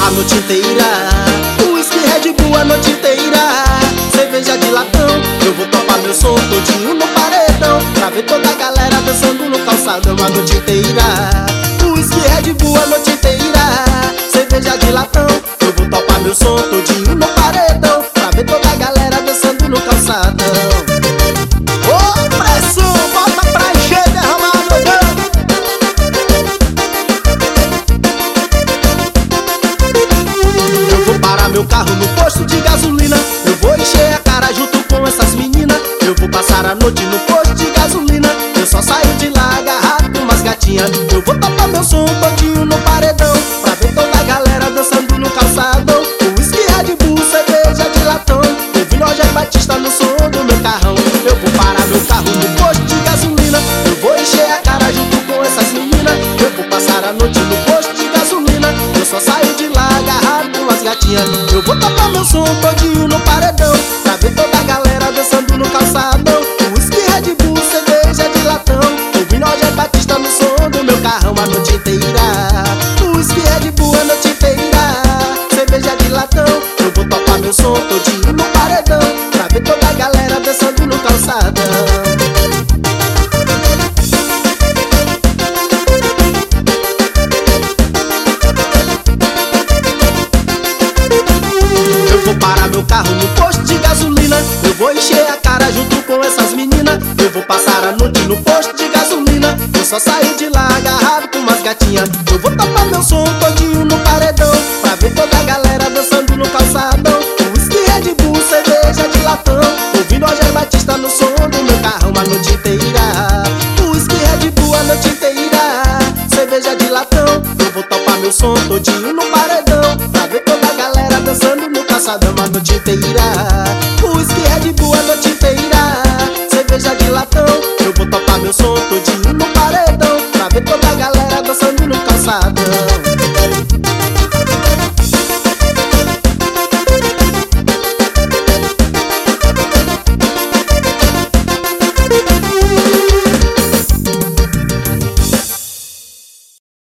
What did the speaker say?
a noite inteira. Whisky, Red Bull a noite inteira. Cerveja de latão, eu vou topar meu som todinho no paredão, pra ver toda a galera dançando no calçadão a noite inteira. Whisky, Red Bull a noite inteira. Cerveja de latão, eu vou topar meu som todinho no paredão, pra ver toda a galera dançando no calçadão. Ô pressão, bota pra encher, derramar meu Deus. Eu vou parar meu carro no posto de gasolina, eu vou encher a cara junto com essas meninas. Eu vou passar a noite no posto de gasolina, eu só saio de lá agarrado com umas gatinhas. Eu vou topar meu som todinho no paredão, pra ver toda a galera dançando no calçadão. Whisky, Red Bull, cerveja de latão, ouvindo Rogério Batista no som do meu carrão. Eu vou parar meu carro no posto de gasolina, eu vou encher a cara junto com essas meninas. Eu vou passar a noite no posto de gasolina, eu só saio de lá agarrado com umas gatinhas. Eu vou topar meu som todinho no paredão, pra ver toda a galera dançando no calçadão. Whisky, Red Bull, cerveja de latão, ouvindo Rogério Batista no som do meu carrão a noite inteira. Whisky, Red Bull a noite inteira. Cerveja de latão, eu vou topar meu som todinho no paredão, pra ver toda a galera dançando no calçadão. Eu vou parar meu carro no posto de gasolina, eu vou encher a cara junto com essas meninas. Eu vou passar a noite no posto de gasolina, eu só saio de lá agarrado com umas gatinhas. Eu vou topar meu som todinho no paredão, pra ver toda a galera dançando no calçadão. Whisky, Red Bull, cerveja de latão, ouvindo Rogério Batista no som do meu carrão a noite inteira. Whisky, Red Bull a noite inteira. Cerveja de latão, eu vou topar meu som todinho no paredão, pra ver toda a galera dançando no calçadão a noite inteira. Whisky, Red Bull a noite inteira. Cerveja de latão, eu vou topar meu som todinho no paredão, pra ver toda a galera dançando no calçadão.